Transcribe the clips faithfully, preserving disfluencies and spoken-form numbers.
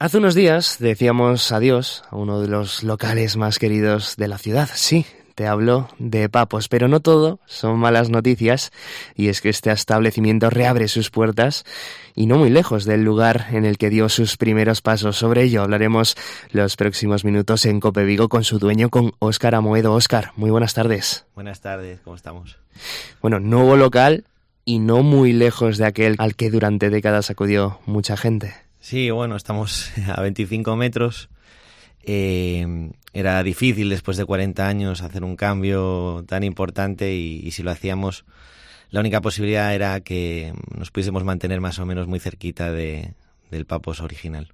Hace unos días decíamos adiós a uno de los locales más queridos de la ciudad. Sí, te hablo de Papos, pero no todo son malas noticias, y es que este establecimiento reabre sus puertas y no muy lejos del lugar en el que dio sus primeros pasos. Sobre ello hablaremos los próximos minutos en Cope Vigo con su dueño, con Óscar Amoedo. Óscar, muy buenas tardes. Buenas tardes, ¿cómo estamos? Bueno, nuevo local y no muy lejos de aquel al que durante décadas acudió mucha gente. Sí, bueno, estamos a veinticinco metros. Eh, era difícil después de cuarenta años hacer un cambio tan importante y, y si lo hacíamos, la única posibilidad era que nos pudiésemos mantener más o menos muy cerquita de, del Papos original.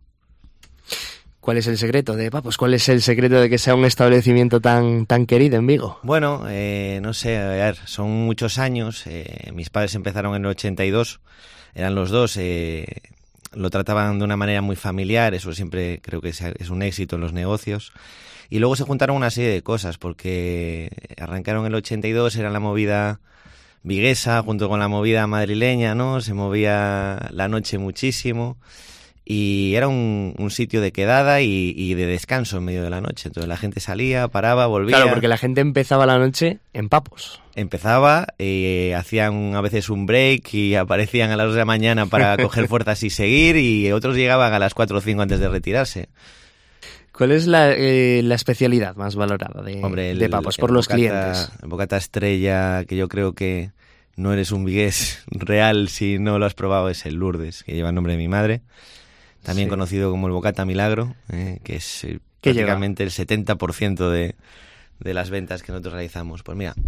¿Cuál es el secreto de Papos? ¿Cuál es el secreto de que sea un establecimiento tan, tan querido en Vigo? Bueno, eh, no sé, a ver, son muchos años. Eh, mis padres empezaron en el ochenta y dos, eran los dos... Eh, lo trataban de una manera muy familiar, eso siempre creo que es un éxito en los negocios. Y luego se juntaron una serie de cosas, porque arrancaron en el ochenta y dos, era la movida viguesa junto con la movida madrileña, ¿no? Se movía la noche muchísimo y era un, un sitio de quedada y, y de descanso en medio de la noche. Entonces la gente salía, paraba, volvía. Claro, porque la gente empezaba la noche en Papos. Empezaba, eh, hacían a veces un break y aparecían a las dos de la mañana para coger fuerzas y seguir, y otros llegaban a las cuatro o cinco antes de retirarse. ¿Cuál es la, eh, la especialidad más valorada de, Hombre, el, de Papos por el los bocata, clientes? El bocata estrella, que yo creo que no eres un vigués real si no lo has probado, es el Lourdes, que lleva el nombre de mi madre. También sí. Conocido como el bocata milagro, eh, que es eh, prácticamente lleva? el setenta por ciento de, de las ventas que nosotros realizamos. Pues mira...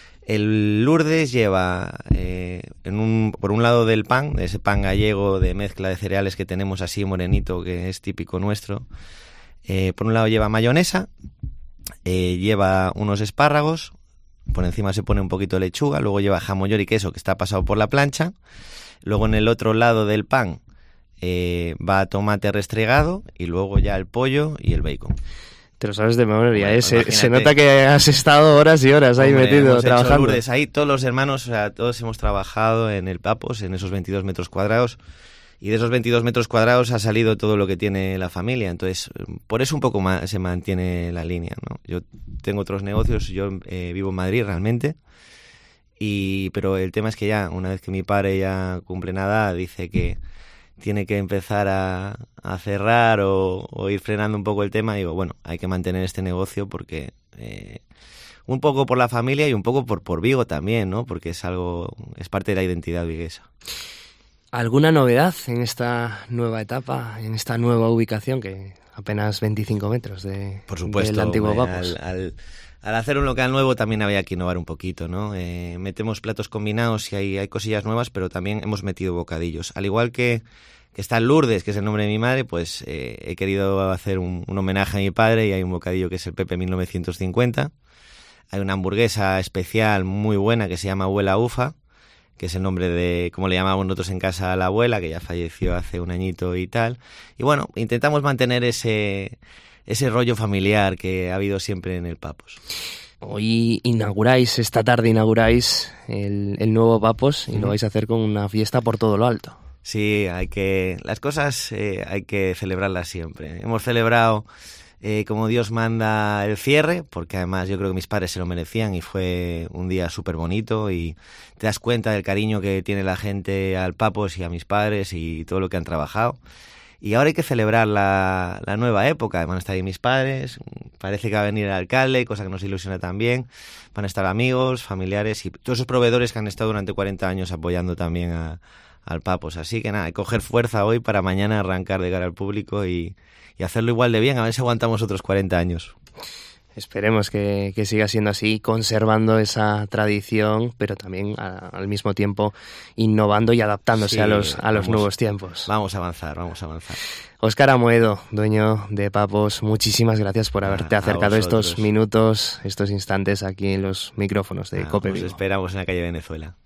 El Lourdes lleva, eh, en un, por un lado del pan, ese pan gallego de mezcla de cereales que tenemos así morenito, que es típico nuestro. Eh, por un lado lleva mayonesa, eh, lleva unos espárragos, por encima se pone un poquito de lechuga, luego lleva jamón york y queso que está pasado por la plancha. Luego en el otro lado del pan eh, va tomate restregado y luego ya el pollo y el bacon. Te lo sabes de memoria, bueno, ¿eh? Se, se nota que has estado horas y horas ahí Hombre, metido, hemos trabajando. Hecho Lourdes, ahí todos los hermanos, o sea, todos hemos trabajado en el Papos, en esos veintidós metros cuadrados, y de esos veintidós metros cuadrados ha salido todo lo que tiene la familia. Entonces, por eso un poco más se mantiene la línea, ¿no? Yo tengo otros negocios, yo eh, vivo en Madrid realmente, y pero el tema es que ya, una vez que mi padre ya cumple una edad, dice que tiene que empezar a, a cerrar o, o ir frenando un poco el tema, y digo, bueno, hay que mantener este negocio porque eh, un poco por la familia y un poco por, por Vigo también, ¿no? Porque es algo, es parte de la identidad viguesa. ¿Alguna novedad en esta nueva etapa, en esta nueva ubicación, que apenas veinticinco metros de, por supuesto, del antiguo hombre, Papos? Al, al, al hacer un local nuevo también había que innovar un poquito, ¿no? Eh, metemos platos combinados y hay, hay cosillas nuevas, pero también hemos metido bocadillos. Al igual que, que está el Lourdes, que es el nombre de mi madre, pues eh, he querido hacer un, un homenaje a mi padre, y hay un bocadillo que es el Pepe mil novecientos cincuenta. Hay una hamburguesa especial muy buena que se llama Abuela Ufa, que es el nombre de, como le llamamos nosotros en casa a la abuela, que ya falleció hace un añito y tal. Y bueno, intentamos mantener ese... ese rollo familiar que ha habido siempre en el Papos. Hoy inauguráis, esta tarde inauguráis el, el nuevo Papos, y uh-huh. lo vais a hacer con una fiesta por todo lo alto. Sí, hay que, las cosas eh, hay que celebrarlas siempre. Hemos celebrado eh, como Dios manda el cierre, porque además yo creo que mis padres se lo merecían y fue un día súper bonito, y te das cuenta del cariño que tiene la gente al Papos y a mis padres y todo lo que han trabajado. Y ahora hay que celebrar la, la nueva época. Van a estar ahí mis padres, parece que va a venir el alcalde, cosa que nos ilusiona también. Van a estar amigos, familiares y todos esos proveedores que han estado durante cuarenta años apoyando también a, al Papos. Así que nada, hay que coger fuerza hoy para mañana arrancar de cara al público y, y hacerlo igual de bien, a ver si aguantamos otros cuarenta años. Esperemos que, que siga siendo así, conservando esa tradición, pero también a, al mismo tiempo innovando y adaptándose sí, a los, a los vamos, nuevos tiempos. Vamos a avanzar, vamos a avanzar. Óscar Amoedo, dueño de Papos, muchísimas gracias por haberte ah, acercado estos minutos, estos instantes aquí en los micrófonos de ah, Cope Vigo. Os esperamos en la calle Venezuela.